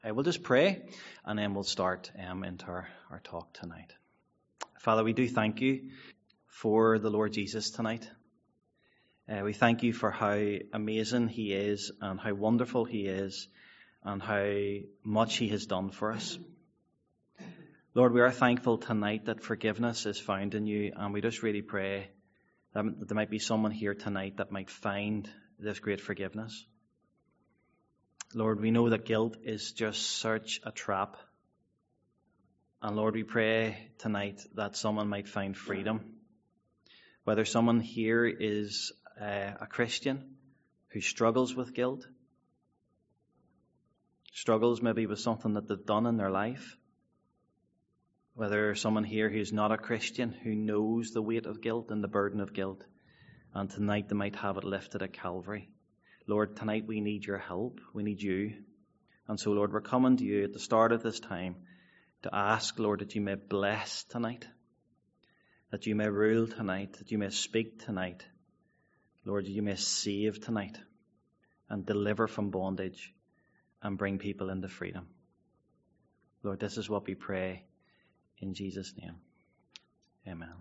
We'll just pray and then we'll start into our talk tonight. Father, we do thank you for the Lord Jesus tonight. We thank you for how amazing he is and how wonderful he is and how much he has done for us. Lord, we are thankful tonight that forgiveness is found in you, and we just really pray that there might be someone here tonight that might find this great forgiveness. Lord, we know that guilt is just such a trap. And Lord, we pray tonight that someone might find freedom. Whether someone here is a Christian who struggles with guilt, struggles maybe with something that they've done in their life. Whether someone here who's not a Christian who knows the weight of guilt and the burden of guilt, and tonight they might have it lifted at Calvary. Lord, tonight we need your help. We need you. And so, Lord, we're coming to you at the start of this time to ask, Lord, that you may bless tonight, that you may rule tonight, that you may speak tonight. Lord, you may save tonight and deliver from bondage and bring people into freedom. Lord, this is what we pray in Jesus' name. Amen.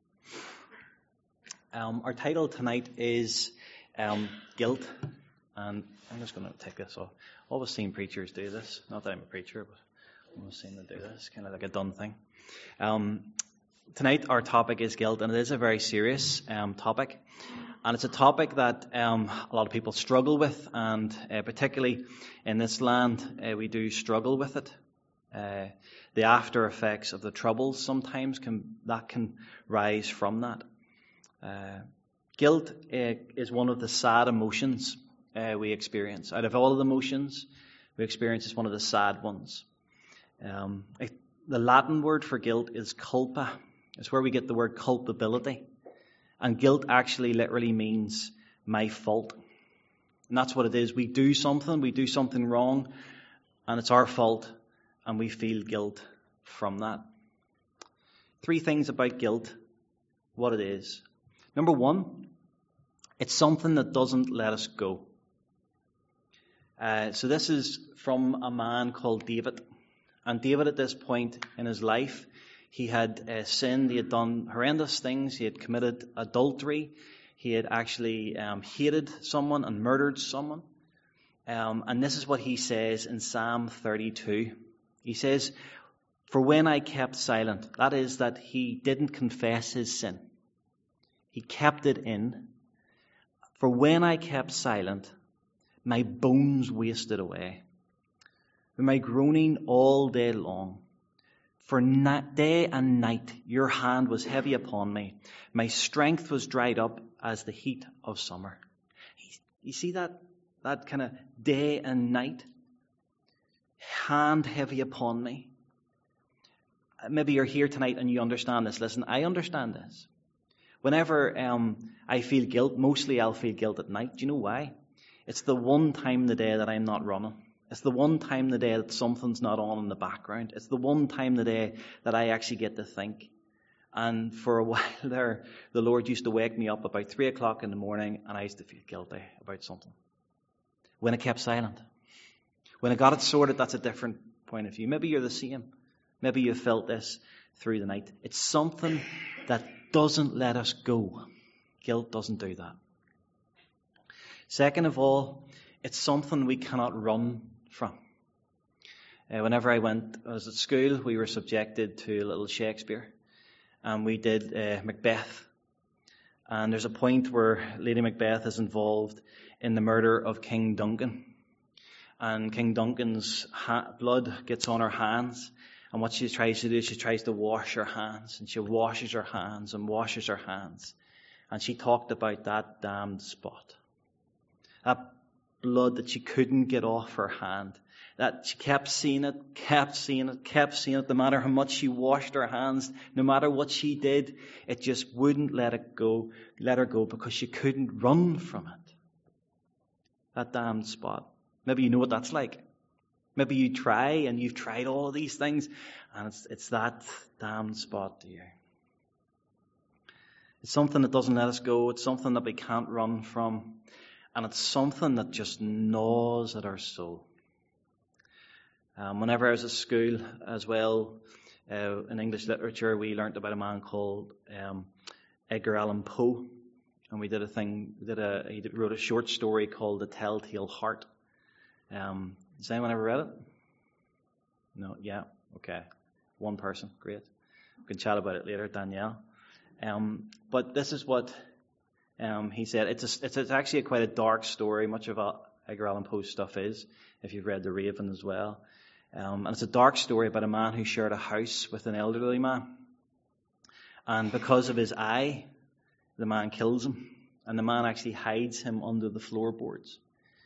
Our title tonight is guilt, and I'm just going to take this off. I've always seen preachers do this. Not that I'm a preacher, but I've always seen them do this, kind of like a done thing. Tonight our topic is guilt, and it is a very serious topic, and it's a topic that a lot of people struggle with, and particularly in this land we do struggle with it. The after effects of the troubles sometimes can rise from that. Guilt is one of the sad emotions we experience. Out of all of the emotions we experience, it's one of the sad ones. The Latin word for guilt is culpa. It's where we get the word culpability. And guilt actually literally means my fault. And that's what it is. We do something wrong, and it's our fault, and we feel guilt from that. 3 things about guilt, what it is. Number 1, it's something that doesn't let us go. So this is from a man called David. And David, at this point in his life, he had sinned. He had done horrendous things. He had committed adultery. He had actually hated someone and murdered someone. And this is what he says in Psalm 32. He says, "For when I kept silent," that is, that he didn't confess his sin. He kept it in. "For when I kept silent, my bones wasted away. With my groaning all day long. For day and night your hand was heavy upon me. My strength was dried up as the heat of summer." You see that kind of day and night? Hand heavy upon me. Maybe you're here tonight and you understand this. Listen, I understand this. Whenever I feel guilt, mostly I'll feel guilt at night. Do you know why? It's the one time in the day that I'm not running. It's the one time in the day that something's not on in the background. It's the one time in the day that I actually get to think. And for a while there, the Lord used to wake me up about 3 o'clock in the morning, and I used to feel guilty about something. When I kept silent. When I got it sorted, that's a different point of view. Maybe you're the same. Maybe you felt this through the night. It's something that doesn't let us go. Guilt doesn't do that. Second of all, it's something we cannot run from. Whenever I was at school, we were subjected to a little Shakespeare. And we did Macbeth. And there's a point where Lady Macbeth is involved in the murder of King Duncan. And King Duncan's blood gets on her hands. And what she tries to do is she tries to wash her hands. And she washes her hands and washes her hands. And she talked about that damned spot. That blood that she couldn't get off her hand. That she kept seeing it. No matter how much she washed her hands, no matter what she did, it just wouldn't let her go because she couldn't run from it. That damned spot. Maybe you know what that's like. Maybe you try and you've tried all of these things and it's that damned spot to you. It's something that doesn't let us go. It's something that we can't run from. And it's something that just gnaws at our soul. Whenever I was at school as well, in English literature, we learnt about a man called Edgar Allan Poe, and he wrote a short story called The Telltale Heart. Has anyone ever read it? No? Yeah? Okay. One person. Great. We can chat about it later, Danielle. But this is what he said. It's actually quite a dark story. Much of Edgar Allan Poe's stuff is, if you've read The Raven as well. And it's a dark story about a man who shared a house with an elderly man. And because of his eye, the man kills him. And the man actually hides him under the floorboards.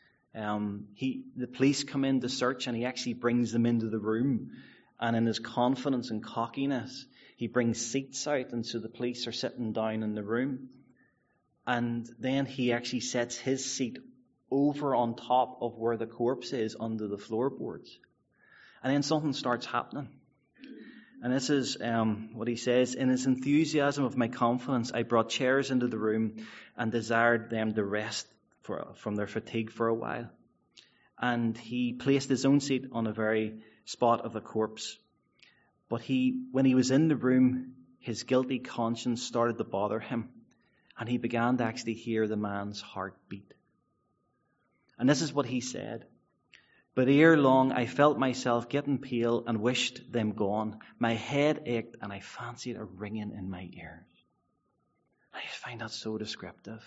The police come in to search, and he actually brings them into the room. And in his confidence and cockiness, he brings seats out, and so the police are sitting down in the room. And then he actually sets his seat over on top of where the corpse is, under the floorboards. And then something starts happening. And this is what he says. In his enthusiasm of my confidence, I brought chairs into the room and desired them to rest from their fatigue for a while. And he placed his own seat on the very spot of the corpse. But when he was in the room, his guilty conscience started to bother him. And he began to actually hear the man's heart beat. And this is what he said. But ere long, I felt myself getting pale and wished them gone. My head ached and I fancied a ringing in my ears. I find that so descriptive.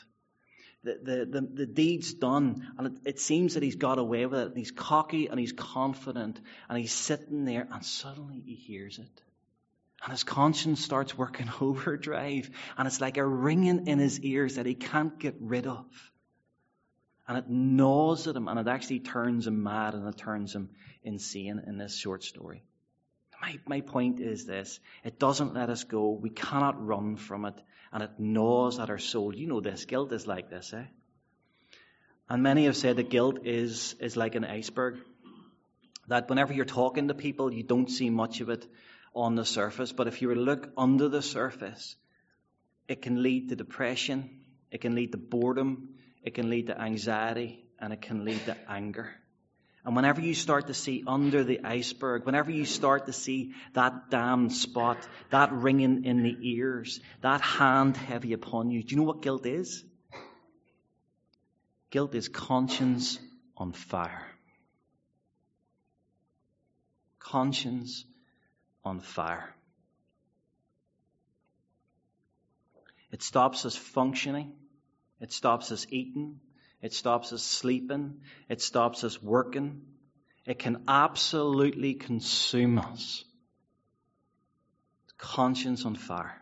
The deed's done, and it seems that he's got away with it. And he's cocky and he's confident, and he's sitting there, and suddenly he hears it. And his conscience starts working overdrive, and it's like a ringing in his ears that he can't get rid of. And it gnaws at him, and it actually turns him mad, and it turns him insane in this short story. My point is this. It doesn't let us go. We cannot run from it, and it gnaws at our soul. You know this. Guilt is like this, eh? And many have said that guilt is like an iceberg. That whenever you're talking to people, you don't see much of it on the surface. But if you were to look under the surface, it can lead to depression. It can lead to boredom. It can lead to anxiety, and it can lead to anger. And whenever you start to see under the iceberg, whenever you start to see that damned spot, that ringing in the ears, that hand heavy upon you, do you know what guilt is? Guilt is conscience on fire. Conscience on fire. It stops us functioning. It stops us eating. It stops us sleeping. It stops us working. It can absolutely consume us. Conscience on fire.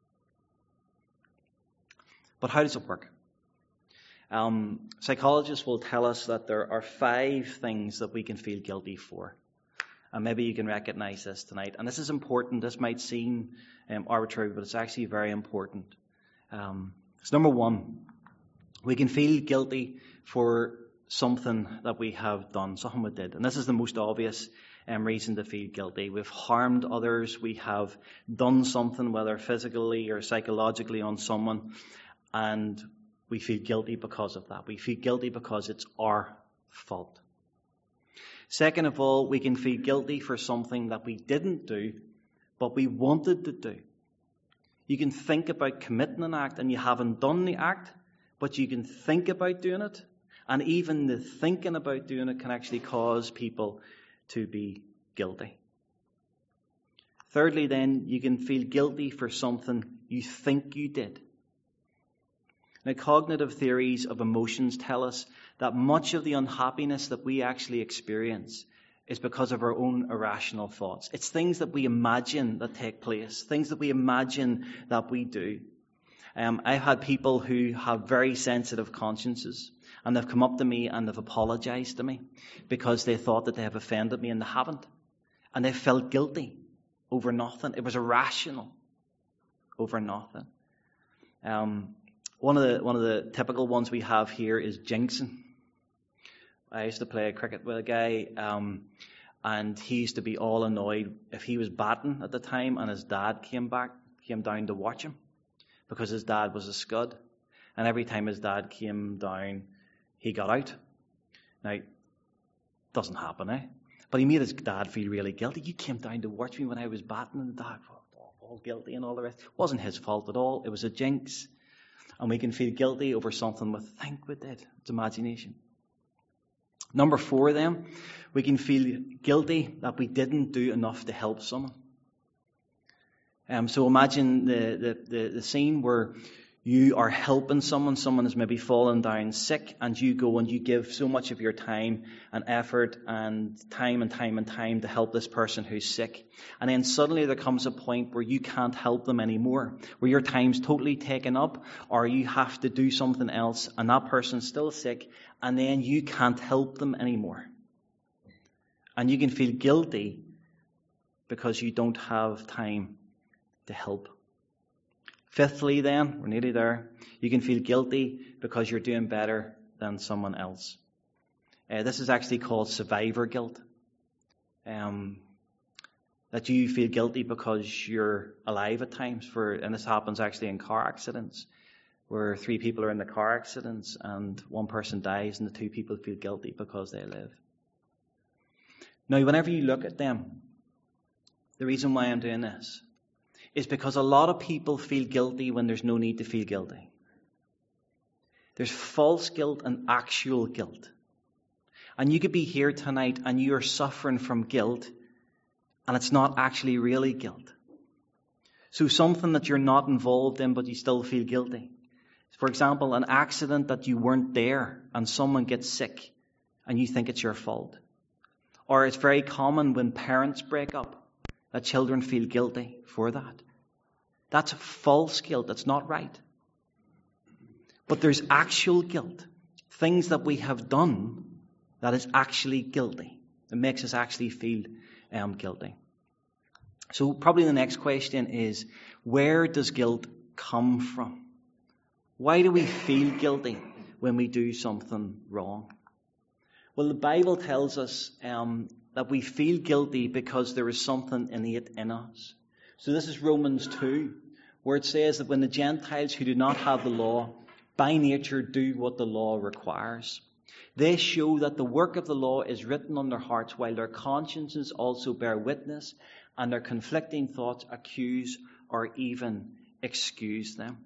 But how does it work? Psychologists will tell us that there are 5 things that we can feel guilty for. And maybe you can recognize this tonight. And this is important. This might seem arbitrary, but it's actually very important. So number 1. We can feel guilty for something that we have done, something we did. And this is the most obvious reason to feel guilty. We've harmed others. We have done something, whether physically or psychologically, on someone. And we feel guilty because of that. We feel guilty because it's our fault. Second of all, we can feel guilty for something that we didn't do, but we wanted to do. You can think about committing an act and you haven't done the act, but you can think about doing it. And even the thinking about doing it can actually cause people to be guilty. Thirdly, then, you can feel guilty for something you think you did. Now, cognitive theories of emotions tell us that much of the unhappiness that we actually experience is because of our own irrational thoughts. It's things that we imagine that take place, things that we imagine that we do. I've had people who have very sensitive consciences, and they've come up to me and they've apologized to me because they thought that they have offended me, and they haven't. And they felt guilty over nothing. It was irrational over nothing. One of the typical ones we have here is jinxing. I used to play cricket with a guy, and he used to be all annoyed if he was batting at the time and his dad came down to watch him, because his dad was a scud. And every time his dad came down, he got out. Now, it doesn't happen, eh? But he made his dad feel really guilty. You came down to watch me when I was batting, and dad was all guilty and all the rest. It wasn't his fault at all. It was a jinx. And we can feel guilty over something we think we did. It's imagination. Number 4 then, we can feel guilty that we didn't do enough to help someone. So imagine the scene where you are helping someone is maybe fallen down sick, and you go and you give so much of your time and effort and time to help this person who's sick. And then suddenly there comes a point where you can't help them anymore, where your time's totally taken up, or you have to do something else, and that person's still sick, and then you can't help them anymore. And you can feel guilty because you don't have time to help. Fifthly then, we're nearly there, you can feel guilty because you're doing better than someone else. This is actually called survivor guilt. That you feel guilty because you're alive at times, and this happens actually in car accidents, where 3 people are in the car accidents and 1 person dies and the 2 people feel guilty because they live. Now, whenever you look at them, the reason why I'm doing this is because a lot of people feel guilty when there's no need to feel guilty. There's false guilt and actual guilt. And you could be here tonight and you are suffering from guilt, and it's not actually really guilt. So something that you're not involved in but you still feel guilty. For example, an accident that you weren't there and someone gets sick and you think it's your fault. Or it's very common when parents break up that children feel guilty for that. That's false guilt. That's not right. But there's actual guilt. Things that we have done that is actually guilty. It makes us actually feel guilty. So probably the next question is, where does guilt come from? Why do we feel guilty when we do something wrong? Well, the Bible tells us that we feel guilty because there is something innate in us. So this is Romans 2, where it says that when the Gentiles who do not have the law, by nature do what the law requires, they show that the work of the law is written on their hearts, while their consciences also bear witness, and their conflicting thoughts accuse or even excuse them.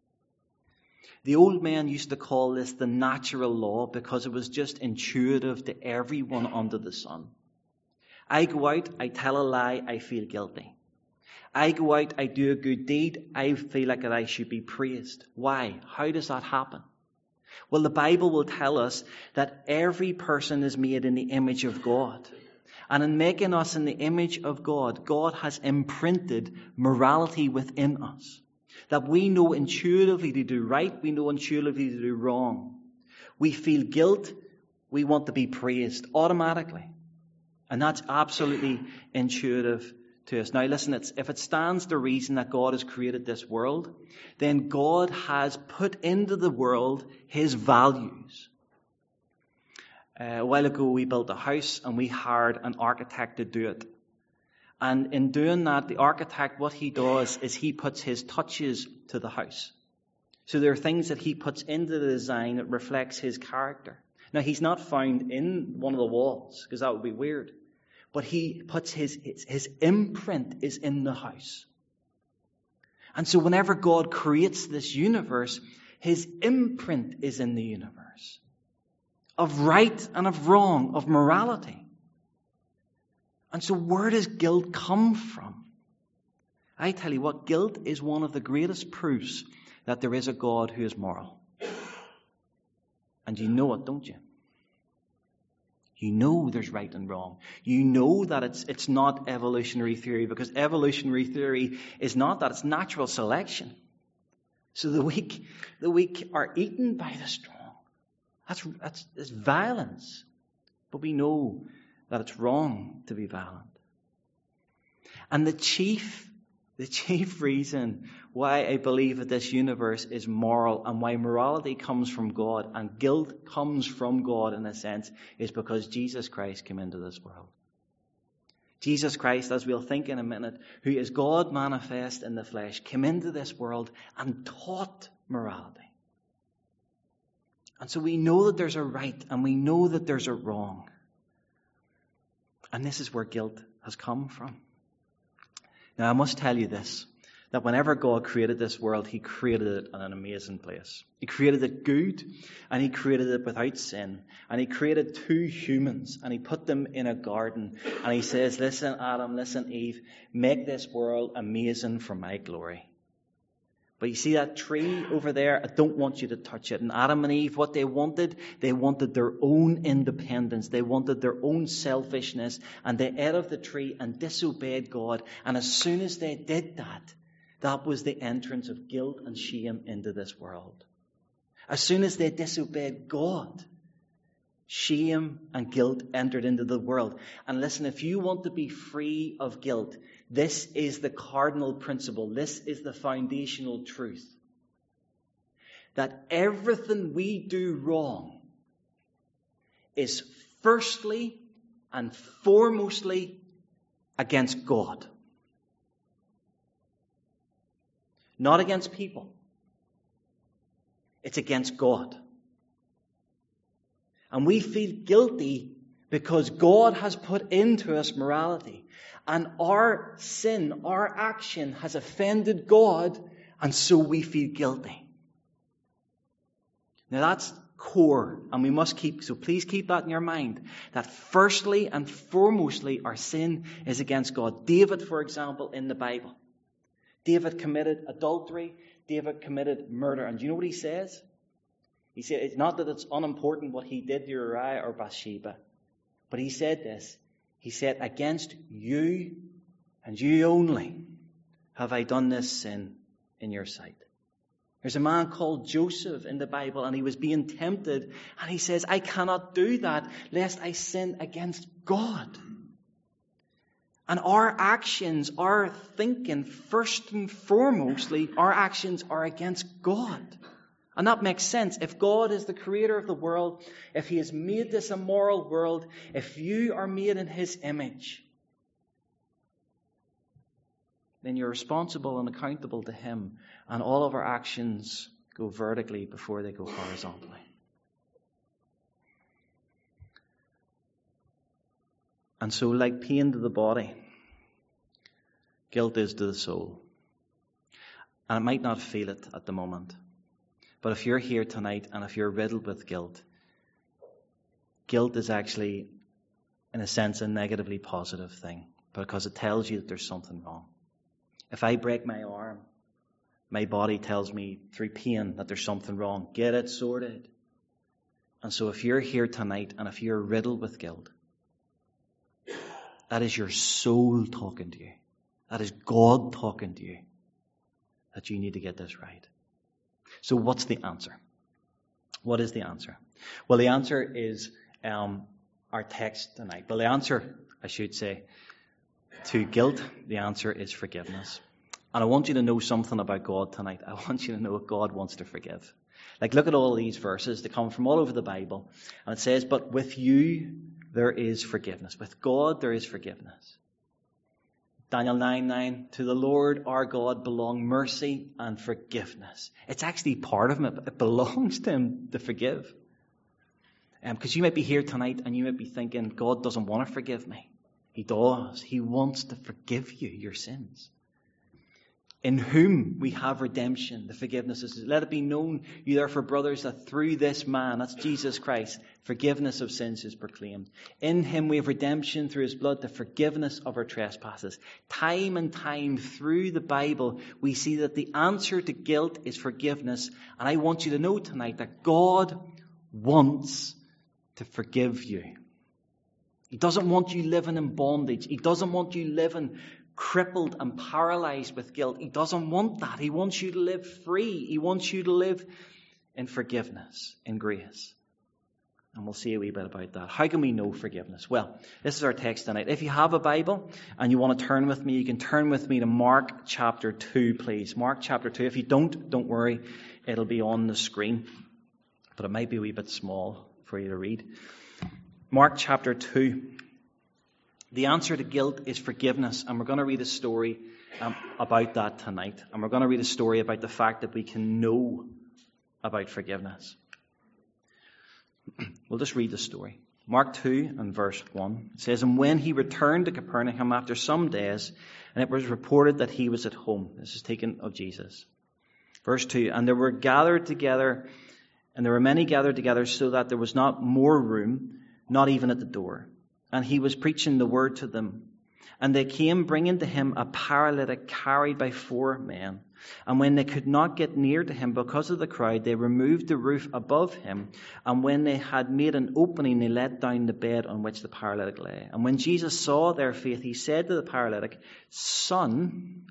The old men used to call this the natural law because it was just intuitive to everyone under the sun. I go out, I tell a lie, I feel guilty. I go out, I do a good deed, I feel like that I should be praised. Why? How does that happen? Well, the Bible will tell us that every person is made in the image of God. And in making us in the image of God, God has imprinted morality within us. That we know intuitively to do right, we know intuitively to do wrong. We feel guilt, we want to be praised automatically. And that's absolutely intuitive to us. Now listen, if it stands to reason that God has created this world, then God has put into the world His values. A while ago we built a house and we hired an architect to do it. And in doing that, the architect, what he does is he puts his touches to the house. So there are things that he puts into the design that reflects his character. Now he's not found in one of the walls, because that would be weird. But he puts his imprint is in the house. And so whenever God creates this universe, His imprint is in the universe. Of right and of wrong, of morality. And so where does guilt come from? I tell you what, guilt is one of the greatest proofs that there is a God who is moral. And you know it, don't you? You know there's right and wrong. You know that it's not evolutionary theory, because evolutionary theory is not that, it's natural selection. So the weak are eaten by the strong. That's violence. But we know that it's wrong to be violent. And the chief reason why I believe that this universe is moral and why morality comes from God and guilt comes from God in a sense is because Jesus Christ came into this world. Jesus Christ, as we'll think in a minute, who is God manifest in the flesh, came into this world and taught morality. And so we know that there's a right and we know that there's a wrong. And this is where guilt has come from. Now, I must tell you this, that whenever God created this world, he created it in an amazing place. He created it good, and he created it without sin. And he created two humans, and he put them in a garden. And he says, listen, Adam, listen, Eve, make this world amazing for my glory. But you see that tree over there? I don't want you to touch it. And Adam and Eve, what they wanted their own independence. They wanted their own selfishness. And they ate of the tree and disobeyed God. And as soon as they did that, that was the entrance of guilt and shame into this world. As soon as they disobeyed God, shame and guilt entered into the world. And listen, if you want to be free of guilt, this is the cardinal principle. This is the foundational truth. That everything we do wrong is firstly and foremostly against God. Not against people. It's against God. And we feel guilty because God has put into us morality. And our sin, our action has offended God, and so we feel guilty. Now that's core, and we must so please keep that in your mind, that firstly and foremostly our sin is against God. David, for example, in the Bible, David committed adultery, David committed murder, and do you know what he says? He said, it's not that it's unimportant what he did to Uriah or Bathsheba, but he said this. He said, against you and you only have I done this sin in your sight. There's a man called Joseph in the Bible, and he was being tempted, and he says, I cannot do that lest I sin against God. And our actions, our thinking, first and foremostly, our actions are against God. And that makes sense. If God is the creator of the world, if he has made this immoral world, if you are made in his image, then you're responsible and accountable to him. And all of our actions go vertically before they go horizontally. And so, like pain to the body, guilt is to the soul. And it might not feel it at the moment. But if you're here tonight and if you're riddled with guilt, guilt is actually, in a sense, a negatively positive thing because it tells you that there's something wrong. If I break my arm, my body tells me through pain that there's something wrong. Get it sorted. And so if you're here tonight and if you're riddled with guilt, that is your soul talking to you. That is God talking to you. That you need to get this right. So what's the answer? What is the answer? Well, the answer is our text tonight. Well, the answer, I should say, to guilt, the answer is forgiveness. And I want you to know something about God tonight. I want you to know that God wants to forgive. Like, look at all these verses. They come from all over the Bible. And it says, but with you, there is forgiveness. With God, there is forgiveness. Daniel 9:9, to the Lord our God belong mercy and forgiveness. It's actually part of him. It belongs to him to forgive. Because you might be here tonight and you might be thinking, God doesn't want to forgive me. He does. He wants to forgive you your sins. In whom we have redemption, the forgiveness is. Let it be known, you therefore, brothers, that through this man, that's Jesus Christ, forgiveness of sins is proclaimed. In him we have redemption through his blood, the forgiveness of our trespasses. Time and time through the Bible, we see that the answer to guilt is forgiveness. And I want you to know tonight that God wants to forgive you. He doesn't want you living in bondage. He doesn't want you living crippled and paralyzed with guilt. He doesn't want that. He wants you to live free. He wants you to live in forgiveness, in grace. And we'll see a wee bit about that. How can we know forgiveness? Well, this is our text tonight. If you have a Bible and you want to turn with me, you can turn with me to Mark chapter 2, please. Mark chapter 2. If you don't worry. It'll be on the screen. But it might be a wee bit small for you to read. Mark chapter 2. The answer to guilt is forgiveness, and we're going to read a story about that tonight. And we're going to read a story about the fact that we can know about forgiveness. We'll just read the story. Mark 2 and verse 1. It says, and when he returned to Capernaum after some days, and it was reported that he was at home. This is taken of Jesus. Verse 2, and there were many gathered together so that there was not more room, not even at the door. And he was preaching the word to them. And they came bringing to him a paralytic carried by 4 men. And when they could not get near to him because of the crowd, they removed the roof above him. And when they had made an opening, they let down the bed on which the paralytic lay. And when Jesus saw their faith, he said to the paralytic, son,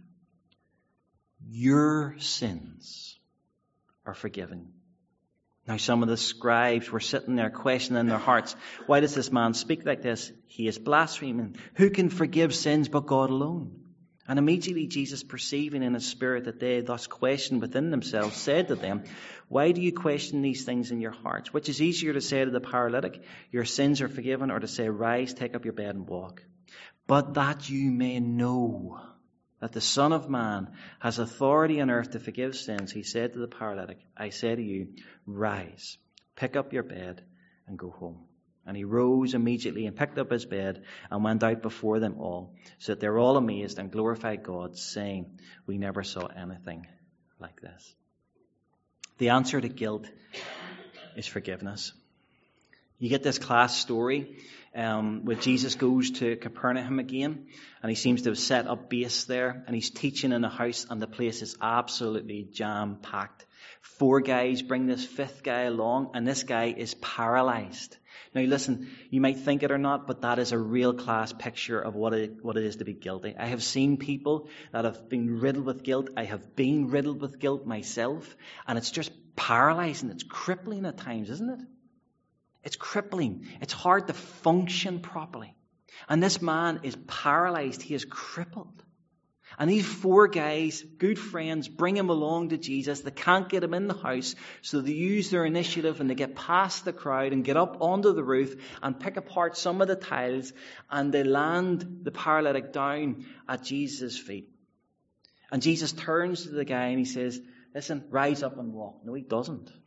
your sins are forgiven. Now some of the scribes were sitting there questioning in their hearts, why does this man speak like this? He is blaspheming. Who can forgive sins but God alone? And immediately Jesus, perceiving in his spirit that they thus questioned within themselves, said to them, why do you question these things in your hearts? Which is easier to say to the paralytic, your sins are forgiven, or to say, rise, take up your bed and walk? But that you may know that the Son of Man has authority on earth to forgive sins, he said to the paralytic, I say to you, rise, pick up your bed and go home. And he rose immediately and picked up his bed and went out before them all, so that they were all amazed and glorified God, saying, we never saw anything like this. The answer to guilt is forgiveness. You get this class story where Jesus goes to Capernaum again, and he seems to have set up base there, and he's teaching in a house, and the place is absolutely jam-packed. 4 guys bring this 5th guy along, and this guy is paralyzed. Now listen, you might think it or not, but that is a real class picture of what it is to be guilty. I have seen people that have been riddled with guilt. I have been riddled with guilt myself, and it's just paralyzing. It's crippling at times, isn't it? It's crippling. It's hard to function properly. And this man is paralyzed. He is crippled. And these 4 guys, good friends, bring him along to Jesus. They can't get him in the house, so they use their initiative and they get past the crowd and get up onto the roof and pick apart some of the tiles, and they land the paralytic down at Jesus' feet. And Jesus turns to the guy and he says, listen, rise up and walk. No, he doesn't. Do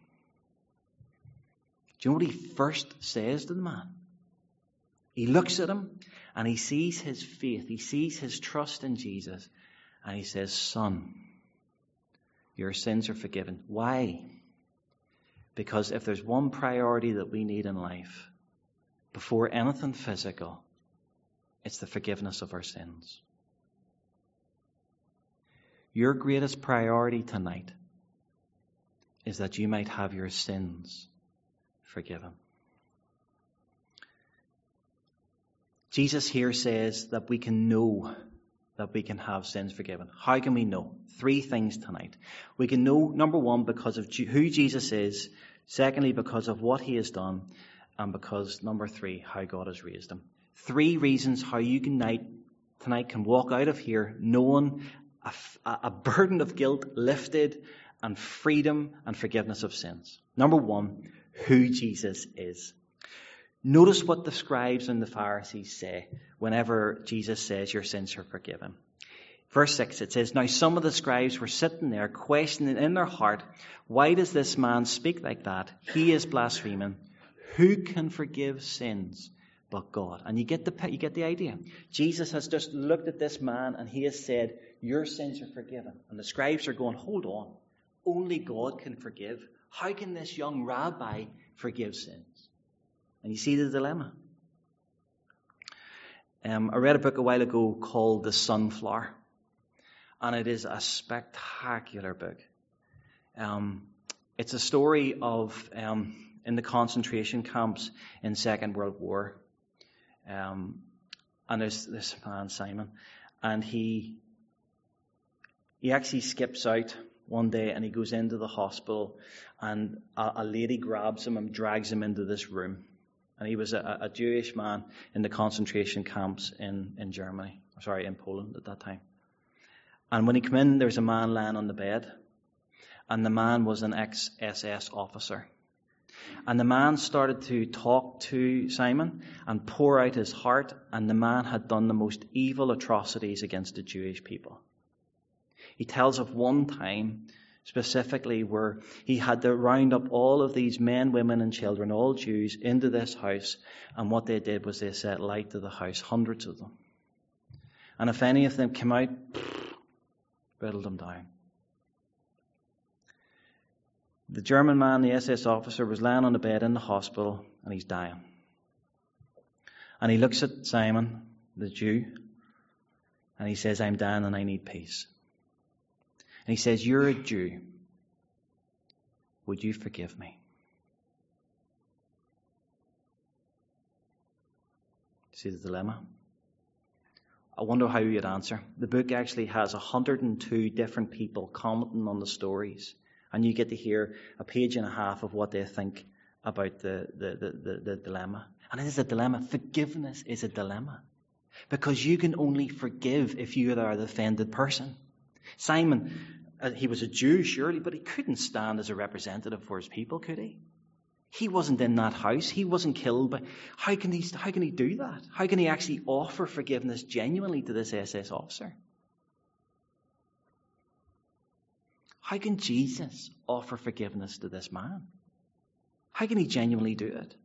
you know what he first says to the man? He looks at him and he sees his faith. He sees his trust in Jesus. And he says, son, your sins are forgiven. Why? Because if there's one priority that we need in life, before anything physical, it's the forgiveness of our sins. Your greatest priority tonight is that you might have your sins forgiven. Jesus here says that we can know that we can have sins forgiven. How can we know? 3 things tonight. We can know, number 1, because of who Jesus is. Secondly, because of what he has done. And because, number 3, how God has raised him. 3 reasons how you tonight can walk out of here knowing a burden of guilt lifted and freedom and forgiveness of sins. Number 1, who Jesus is. Notice what the scribes and the Pharisees say whenever Jesus says your sins are forgiven. Verse 6, it says, now some of the scribes were sitting there questioning in their heart, why does this man speak like that? He is blaspheming. Who can forgive sins but God? And you get the idea. Jesus has just looked at this man and he has said, your sins are forgiven. And the scribes are going, hold on. Only God can forgive. How can this young rabbi forgive sins? And you see the dilemma. I read a book a while ago called The Sunflower. And it is a spectacular book. It's a story of in the concentration camps in Second World War. And there's this man, Simon. And he actually skips out one day and he goes into the hospital. And a lady grabs him and drags him into this room. And he was a Jewish man in the concentration camps in Poland at that time. And when he came in, there was a man lying on the bed. And the man was an ex-SS officer. And the man started to talk to Simon and pour out his heart. And the man had done the most evil atrocities against the Jewish people. He tells of one time specifically where he had to round up all of these men, women and children, all Jews, into this house. And what they did was they set light to the house, hundreds of them. And if any of them came out, whittled them down. The German man, the SS officer, was lying on the bed in the hospital and he's dying. And he looks at Simon, the Jew, and he says, I'm dying and I need peace. And he says, you're a Jew. Would you forgive me? See the dilemma? I wonder how you'd answer. The book actually has 102 different people commenting on the stories. And you get to hear a page and a half of what they think about the dilemma. And it is a dilemma. Forgiveness is a dilemma. Because you can only forgive if you are the offended person. Simon, he was a Jew, surely, but he couldn't stand as a representative for his people, could he? He wasn't in that house. He wasn't killed. But how can he do that? How can he actually offer forgiveness genuinely to this SS officer? How can Jesus offer forgiveness to this man? How can he genuinely do it?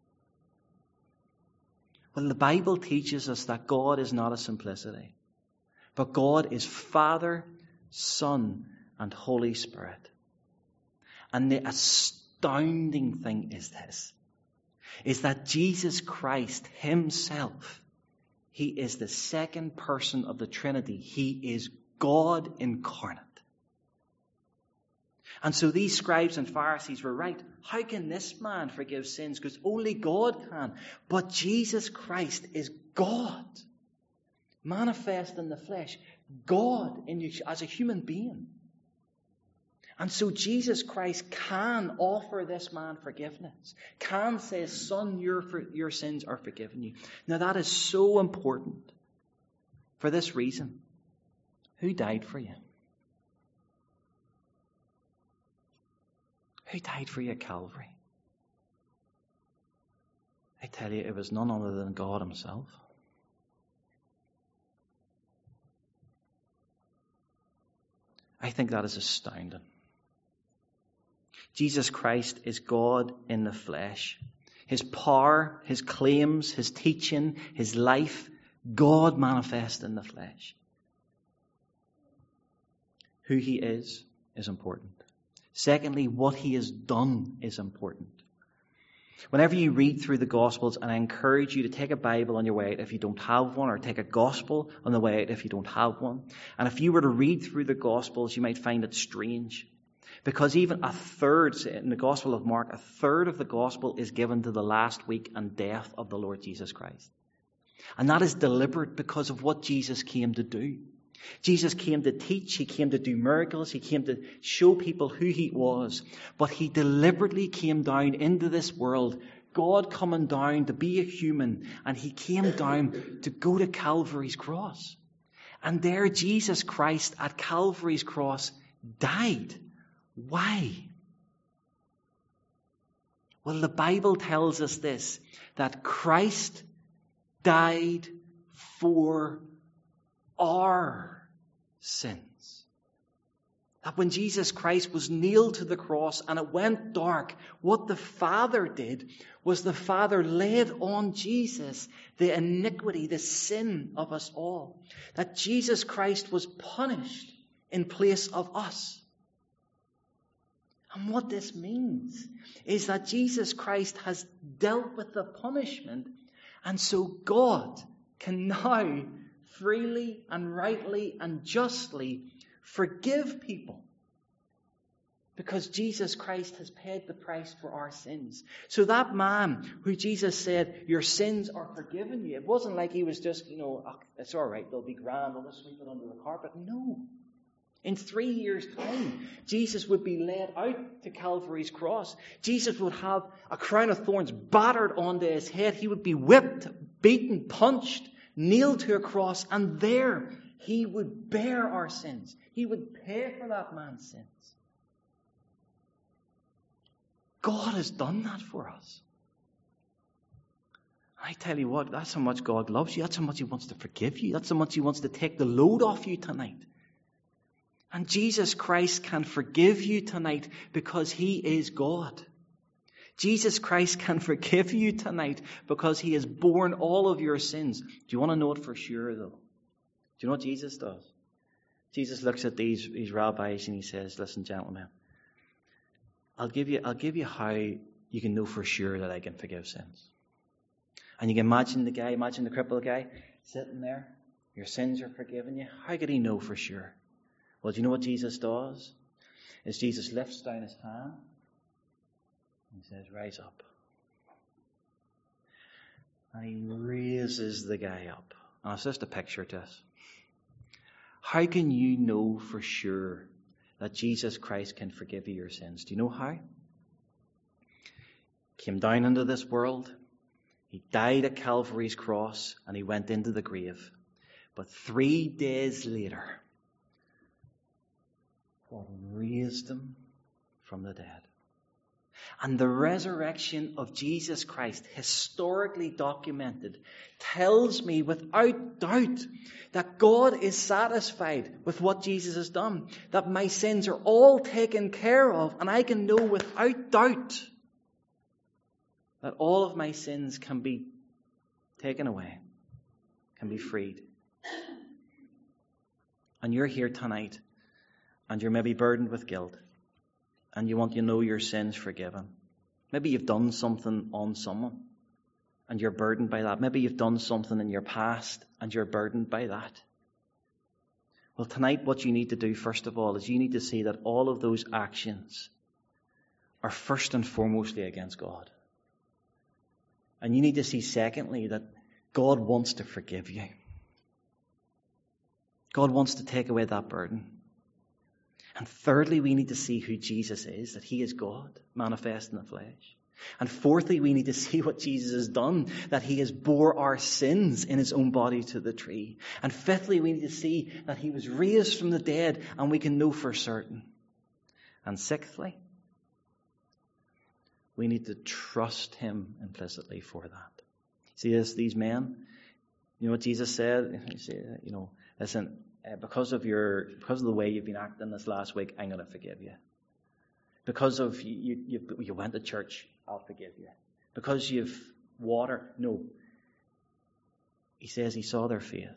Well, the Bible teaches us that God is not a simplicity, but God is Father, Son, and Holy Spirit. And the astounding thing is this, is that Jesus Christ himself, he is the second person of the Trinity. He is God incarnate. And so these scribes and Pharisees were right. How can this man forgive sins? Because only God can. But Jesus Christ is God, manifest in the flesh, God as a human being. And so Jesus Christ can offer this man forgiveness, can say, son, your sins are forgiven you. Now that is so important for this reason. Who died for you? Who died for you at Calvary? I tell you, it was none other than God himself. I think that is astounding. Jesus Christ is God in the flesh. His power, his claims, his teaching, his life, God manifest in the flesh. Who he is important. Secondly, what he has done is important. Whenever you read through the Gospels, and I encourage you to take a Bible on your way out if you don't have one, or take a Gospel on the way out if you don't have one. And if you were to read through the Gospels, you might find it strange. Because even a third, in the Gospel of Mark, a third of the Gospel is given to the last week and death of the Lord Jesus Christ. And that is deliberate because of what Jesus came to do. Jesus came to teach, he came to do miracles, he came to show people who he was. But he deliberately came down into this world, God coming down to be a human, and he came down to go to Calvary's cross. And there Jesus Christ at Calvary's cross died. Why? Well, the Bible tells us this, that Christ died for our sins. That when Jesus Christ was nailed to the cross and it went dark, what the Father did was the Father laid on Jesus the iniquity, the sin of us all. That Jesus Christ was punished in place of us. And what this means is that Jesus Christ has dealt with the punishment, and so God can now freely and rightly and justly forgive people. Because Jesus Christ has paid the price for our sins. So that man who Jesus said, your sins are forgiven you. It wasn't like he was just, it's all right, they'll be grand, I'll just sweep it under the carpet. No. In 3 years' time, Jesus would be led out to Calvary's cross. Jesus would have a crown of thorns battered onto his head. He would be whipped, beaten, punched, nailed to a cross, and there he would bear our sins. He would pay for that man's sins. God has done that for us. I tell you what, that's how much God loves you. That's how much he wants to forgive you. That's how much he wants to take the load off you tonight. And Jesus Christ can forgive you tonight because he is God. Jesus Christ can forgive you tonight because he has borne all of your sins. Do you want to know it for sure, though? Do you know what Jesus does? Jesus looks at these rabbis and he says, listen, gentlemen, I'll give you how you can know for sure that I can forgive sins. And you can imagine the crippled guy sitting there. Your sins are forgiven you. How could he know for sure? Well, do you know what Jesus does? Is Jesus lifts down his hand and says, rise up. And he raises the guy up. And it's just a picture to us. How can you know for sure that Jesus Christ can forgive you your sins? Do you know how? He came down into this world. He died at Calvary's cross and he went into the grave. But 3 days later, God raised him from the dead. And the resurrection of Jesus Christ, historically documented, tells me without doubt that God is satisfied with what Jesus has done. That my sins are all taken care of, and I can know without doubt that all of my sins can be taken away, can be freed. And you're here tonight, and you're maybe burdened with guilt, and you want to know your sins forgiven. Maybe you've done something on someone, and you're burdened by that. Maybe you've done something in your past, and you're burdened by that. Well, tonight what you need to do, first of all, is you need to see that all of those actions are first and foremostly against God. And you need to see, secondly, that God wants to forgive you. God wants to take away that burden. And thirdly, we need to see who Jesus is, that he is God, manifest in the flesh. And fourthly, we need to see what Jesus has done, that he has bore our sins in his own body to the tree. And fifthly, we need to see that he was raised from the dead, and we can know for certain. And sixthly, we need to trust him implicitly for that. See these men? You know what Jesus said? He said, listen, because of the way you've been acting this last week, I'm going to forgive you. Because of you went to church, I'll forgive you. Because you've water, no. He says he saw their faith.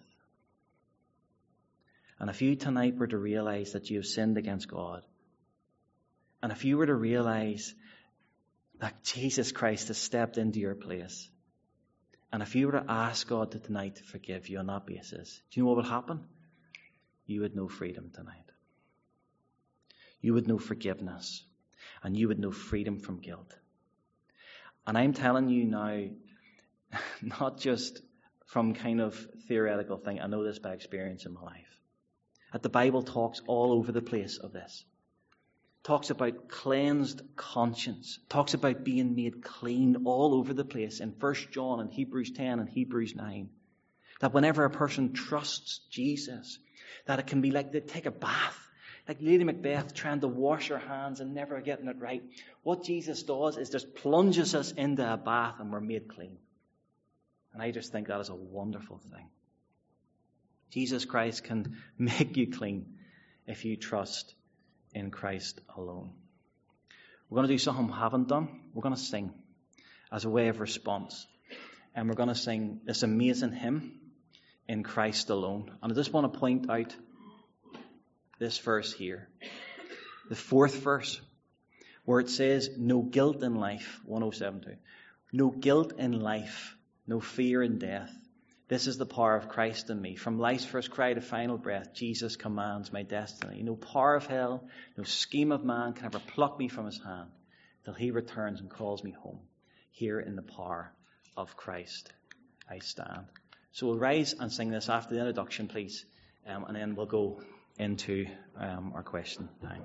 And if you tonight were to realize that you have sinned against God, and if you were to realize that Jesus Christ has stepped into your place, and if you were to ask God tonight to forgive you on that basis, do you know what would happen? You would know freedom tonight. You would know forgiveness. And you would know freedom from guilt. And I'm telling you now, not just from kind of theoretical thing, I know this by experience in my life. That the Bible talks all over the place of this. Talks about cleansed conscience. Talks about being made clean all over the place in 1 John and Hebrews 10 and Hebrews 9. That whenever a person trusts Jesus, that it can be like they take a bath. Like Lady Macbeth trying to wash her hands and never getting it right. What Jesus does is just plunges us into a bath and we're made clean. And I just think that is a wonderful thing. Jesus Christ can make you clean if you trust in Christ alone. We're going to do something we haven't done. We're going to sing as a way of response. And we're going to sing this amazing hymn, In Christ Alone. And I just want to point out this verse here. The fourth verse, where it says, no guilt in life, 107.2. No guilt in life, no fear in death. This is the power of Christ in me. From life's first cry to final breath, Jesus commands my destiny. No power of hell, no scheme of man can ever pluck me from his hand till he returns and calls me home. Here in the power of Christ I stand. So we'll rise and sing this after the introduction, please. And then we'll go into our question time.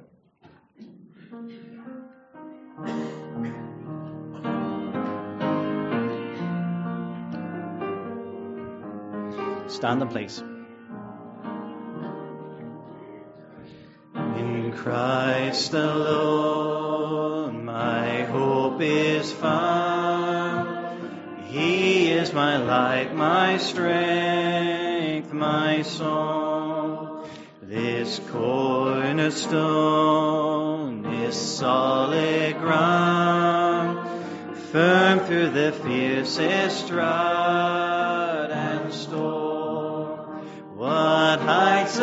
Stand in place. In Christ alone my hope is found. He is my light, my strength, my song. This cornerstone is solid ground, firm through the fiercest drought and storm. What heights of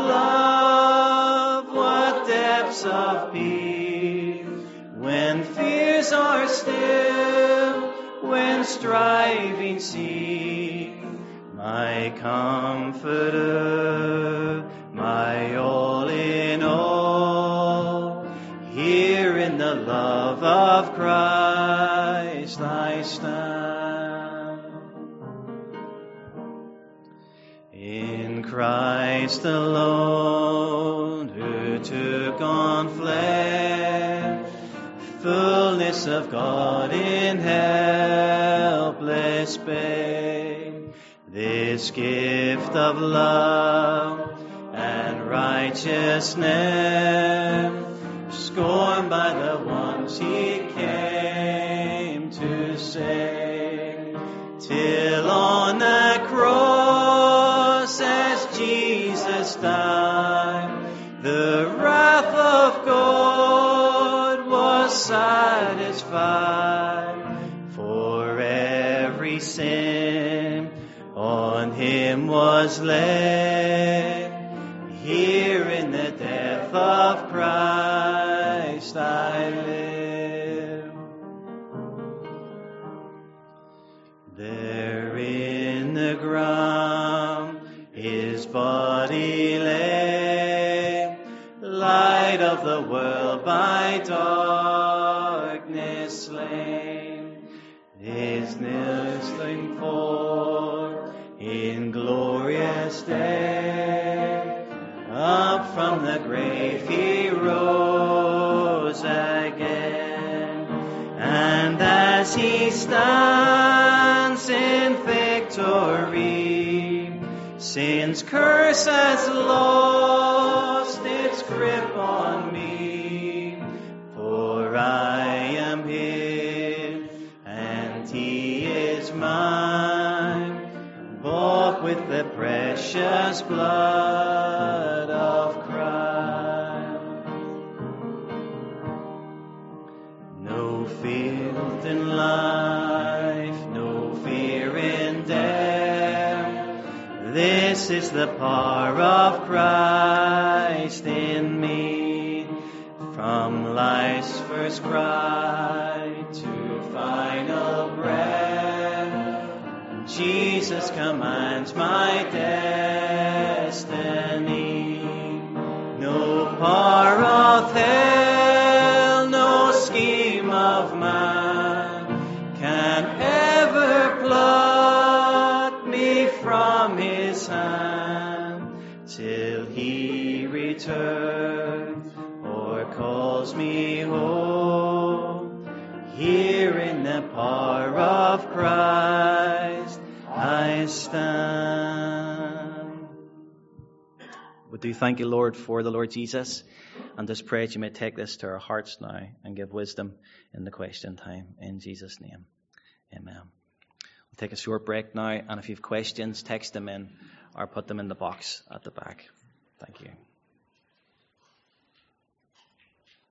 love, what depths of peace, when fears are still, when striving cease. My comforter, my all in all, here in the love of Christ I stand. In Christ alone, who took on flesh, fullness of God in helpless babe, this gift of love and righteousness, scorned by the ones he came to save, till on that cross as Jesus died, the wrath of God was satisfied. For every sin on him was laid, here in the death of Christ I live. There in the ground his body lay, light of the world by darkness slain, his nestling forth in glorious day, up from the grave he rose again, and as he stands in victory, sin's curse has lost its grip on me, for I am his and he is mine, bought with the precious blood of Christ. No fear in life, no fear in death, this is the power of Christ in me. From life's first cry to final breath, Jesus commands my destiny. No power of hell, no scheme of man can ever pluck me from his hand, till he returns or calls me home. Here in the power of Christ I stand. We do thank you, Lord, for the Lord Jesus, and just pray that you may take this to our hearts now and give wisdom in the question time. In Jesus' name, amen. We'll take a short break now, and if you have questions, text them in or put them in the box at the back. Thank you.